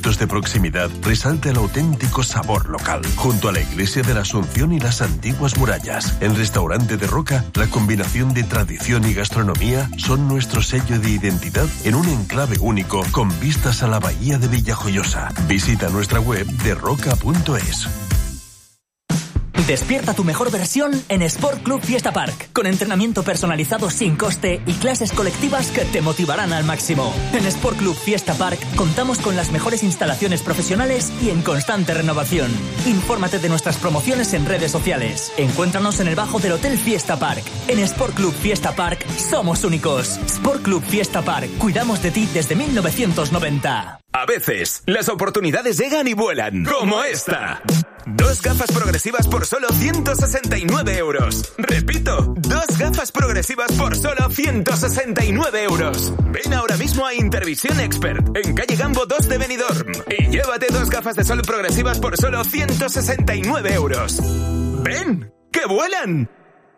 productos de proximidad resalta el auténtico sabor local. Junto a la Iglesia de la Asunción y las antiguas murallas, el restaurante de Roca, la combinación de tradición y gastronomía son nuestro sello de identidad en un enclave único con vistas a la bahía de Villajoyosa. Visita nuestra web de roca.es. Despierta tu mejor versión en Sport Club Fiesta Park, con entrenamiento personalizado sin coste y clases colectivas que te motivarán al máximo. En Sport Club Fiesta Park contamos con las mejores instalaciones profesionales y en constante renovación. Infórmate de nuestras promociones en redes sociales. Encuéntranos en el bajo del Hotel Fiesta Park. En Sport Club Fiesta Park somos únicos. Sport Club Fiesta Park, cuidamos de ti desde 1990. A veces, las oportunidades llegan y vuelan, como esta. 2 gafas progresivas por solo 169 euros. Repito, 2 gafas progresivas por solo 169 euros. Ven ahora mismo a Intervisión Expert, en calle Gambo 2 de Benidorm, y llévate 2 gafas de sol progresivas por solo 169 euros. ¡Ven, que vuelan!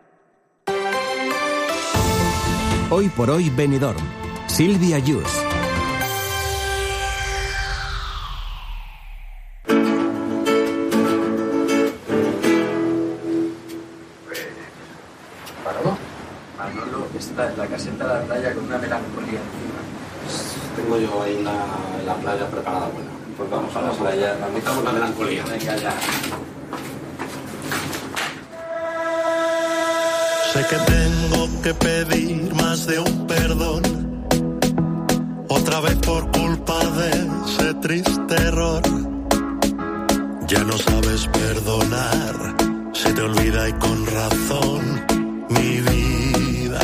Hoy por hoy Benidorm. Silvia Yus. Está en la caseta de la playa con una melancolía encima. Tengo yo ahí la playa preparada buena. Pues vamos a la playa, necesitamos la melancolía. Venga ya. Sé que tengo que pedir más de un perdón, otra vez por culpa de ese triste error. Ya no sabes perdonar, se te olvida y con razón, mi vida.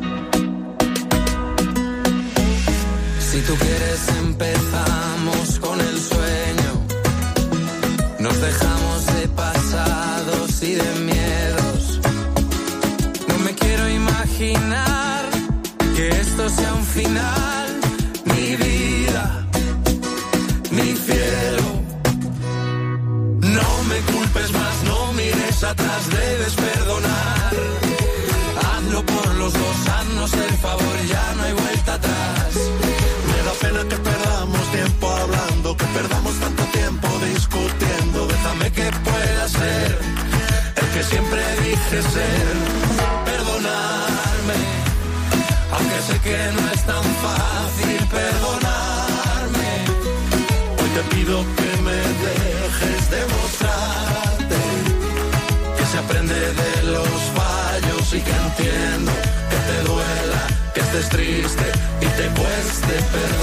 Si tú quieres empezamos con el sueño, nos dejamos de pasados y de miedos. No me quiero imaginar que esto sea un final, mi vida, mi cielo. No me culpes más, no mires atrás, debes perdonar. Hazlo por los dos, haznos el favor, ya no hay vuelta atrás. Pena que perdamos tiempo hablando, que perdamos tanto tiempo discutiendo. Déjame que pueda ser el que siempre dije ser. Perdonarme, aunque sé que no es tan fácil perdonarme. Hoy te pido que me dejes demostrarte que se aprende de los fallos y que entiendo que te duela, que estés triste y te cueste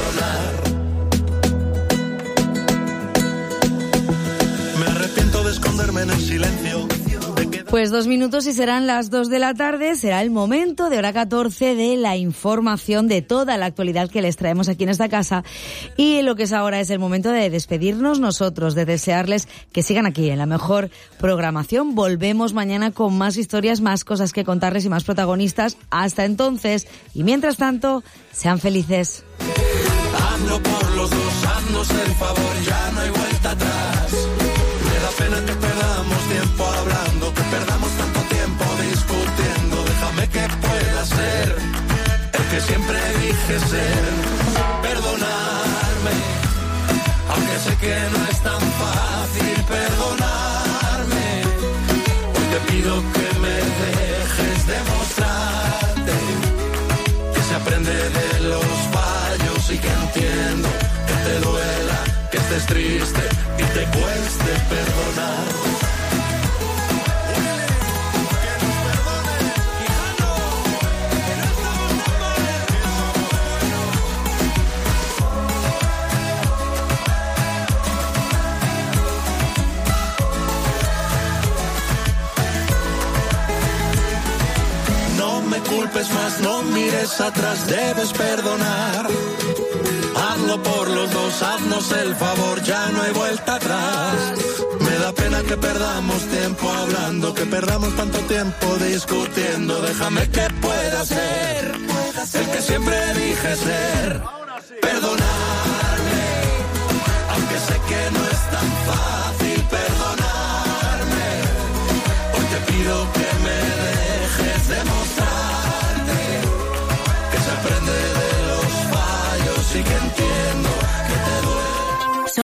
perdonar. Me arrepiento de esconderme en el silencio. Pues 2 minutos y serán las 2 de la tarde. Será el momento de hora 14 de la información de toda la actualidad que les traemos aquí en esta casa. Y lo que es ahora es el momento de despedirnos nosotros, de desearles que sigan aquí en la mejor programación. Volvemos mañana con más historias, más cosas que contarles y más protagonistas. Hasta entonces, y mientras tanto, sean felices. Hazlo por los dos, haznos el favor, ya no hay vuelta atrás. Me da pena que perdamos tiempo hablando, que perdamos tanto tiempo discutiendo. Déjame que pueda ser el que siempre dije ser. Perdonarme, aunque sé que no es tan fácil perdonarme. Hoy te pido que me dejes demostrarte que se aprende de los fallos y que entiendo que te duela, que estés triste y te cueste perdonar. No me culpes más, no mires atrás, debes perdonar. Hazlo por los dos, haznos el favor, ya no hay vuelta atrás. Me da pena que perdamos tiempo hablando, que perdamos tanto tiempo discutiendo. Déjame que pueda ser el que siempre dije ser. Perdonar.